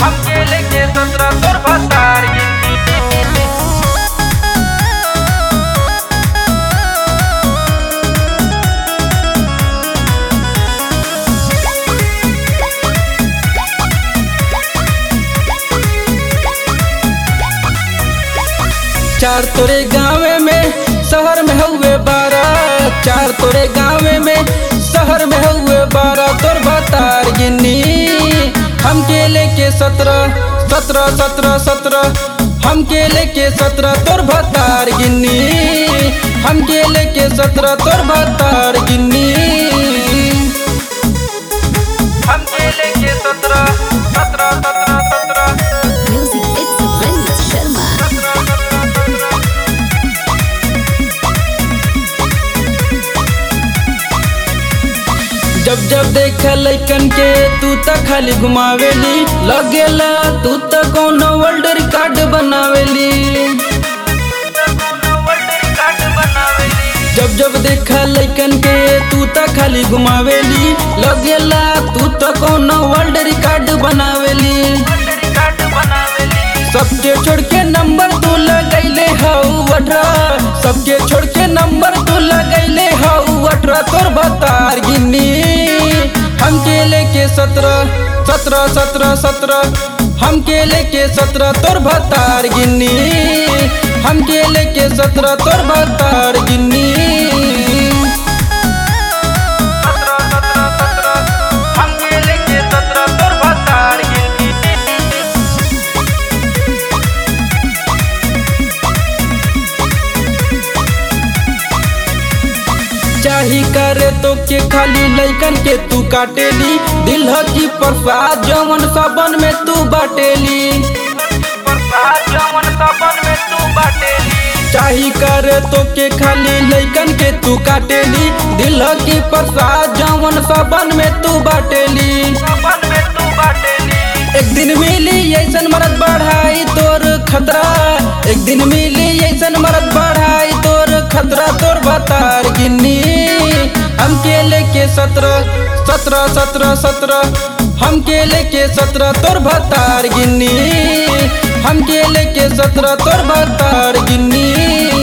हमके लेके 17 तोर भतार चार तोरे गाँवे में शहर में हुए 12 चार तोरे गाँवे में शहर में हुए 12 तोर भतार गिन्नी हमके लेके 17 हमके लेके 17 तोर भतार गिन्नी हमके लेके 17 तोर भतार गिन्नी हमके लेके 17 Music, it's a Vince Sharma. जब जब देख लइकन के तू त खाली घुमावेली लगेला तू त कोनो वर्ल्ड रिकॉर्ड बनावेली जब जब देख लइकन के तू त खाली घुमावेली लगेला तू त कोनो वर्ल्ड रिकॉर्ड बनावेली सबके छोड़ के नंबर तू लगैले हऊ 18 सबके छोड़ के नंबर तू लगैले हऊ 18 तोर भतार गिन्नी हमके लेके 17 हमके लेके 17 तोर भतार गिन्नी हमके लेके 17 तोर भतार गिन्नी हमके लेके 17 तोर भतार गिन्नी चाही करे तो के खाली लइकन के तू काटेली दिल की प्रसाद जवन सबन में तू बाटेली चाही करे तो के खाली लइकन के तू काटेली दिल की प्रसाद जवन सबन में तू बाटेली एक दिन मिली ऐसन मरद बढ़ाई तोर खतरा एक दिन मिली ऐसन मरद बढ़ाई तोर खतरा तोर भतार गिन्नी हमके लेके 17 हमके लेके 17 तोर भतार गिन्नी हमके लेके 17 तोर भतार गिन्नी